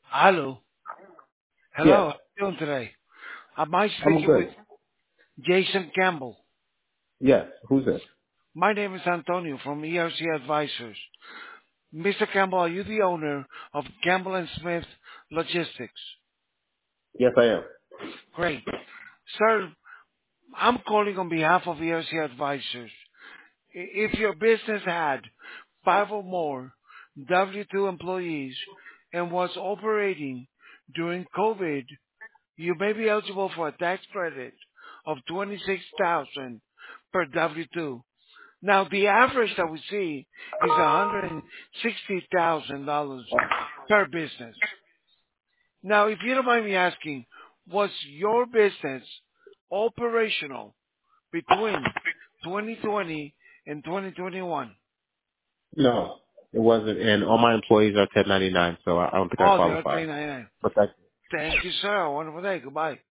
Hello. Yes. Hello. How you doing today? Am I I'm speaking with good. Jason Campbell? Yes. Who's this? My name is Antonio from ERC Advisors. Mr. Campbell, are you the owner of Campbell and Smith Logistics? Yes, I am. Great. Sir, I'm calling on behalf of ERC Advisors. If your business had 5 or more W-2 employees and was operating during COVID, you may be eligible for a tax credit of $26,000 per W-2. Now, the average that we see is $160,000 per business. Now, if you don't mind me asking, was your business operational between 2020 and 2021? No, it wasn't. And all my employees are 1099, so I don't think I Oh, they are qualify. 1099. But that's Thank you, sir. Wonderful day. Goodbye.